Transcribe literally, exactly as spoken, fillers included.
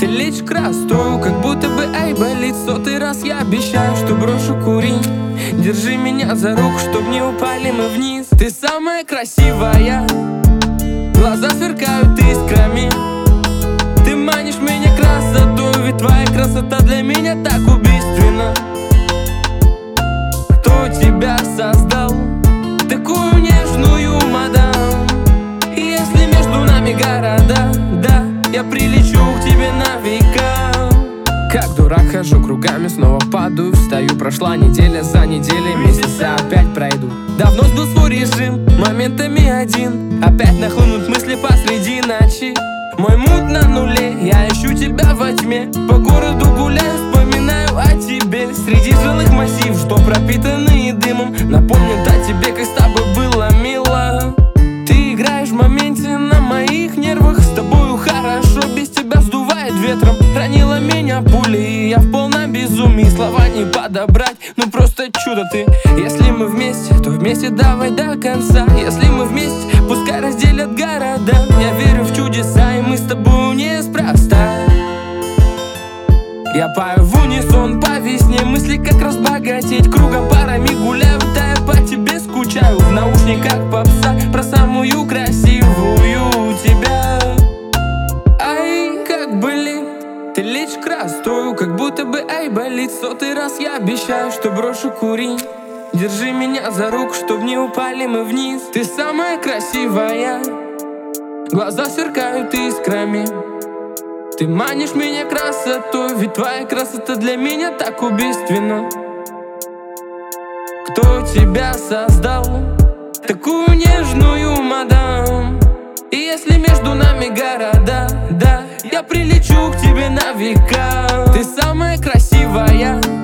Ты лечь красную, как будто бы ай болит. Сотый раз я обещаю, что брошу курить. Держи меня за руку, чтоб не упали мы вниз. Ты самая красивая, глаза сверкают искрами. Ты манишь меня красотой, ведь твоя красота для меня так убийственна. Кто тебя создал, такую нежную мадам? Если между нами города, да, я прилечу к тебе на века. Как дурак хожу кругами, снова падаю, встаю. Прошла неделя за неделей, месяца опять пройду. Давно сбил свой режим, моментами один. Опять нахлынут мысли посреди ночи. Мой мут на нуле, я ищу тебя во тьме. По городу гуляю, вспоминаю о тебе. Среди жилых массив, что пропитанные дымом, напомнят о тебе, как с тобой было мило. Ты играешь в моменте на моих нервах. С тобою хорошо, без тебя сдувает ветром. Ранила меня пулей, я в полном безумии. Слова не подобрать, ну просто чудо ты. Если мы вместе, то вместе давай до конца. Если мы вместе, пускай разделят города. Я верю в чудеса, и мы с тобой неспроста. Я пою в унисон по весне, мысли как разбогатеть. Кругом парами гуляю, да я по тебе скучаю. В наушниках попса про самую красивую тебя. Ай, как болит, ты лечь красную, как будто бы ай болит. Сотый раз я обещаю, что брошу курить. Держи меня за руку, чтоб не упали мы вниз. Ты самая красивая, глаза сверкают искрами. Ты манишь меня красотой, ведь твоя красота для меня так убийственна. Кто тебя создал, такую нежную мадам? И если между нами города, да, я прилечу к тебе на века. Ты самая красивая,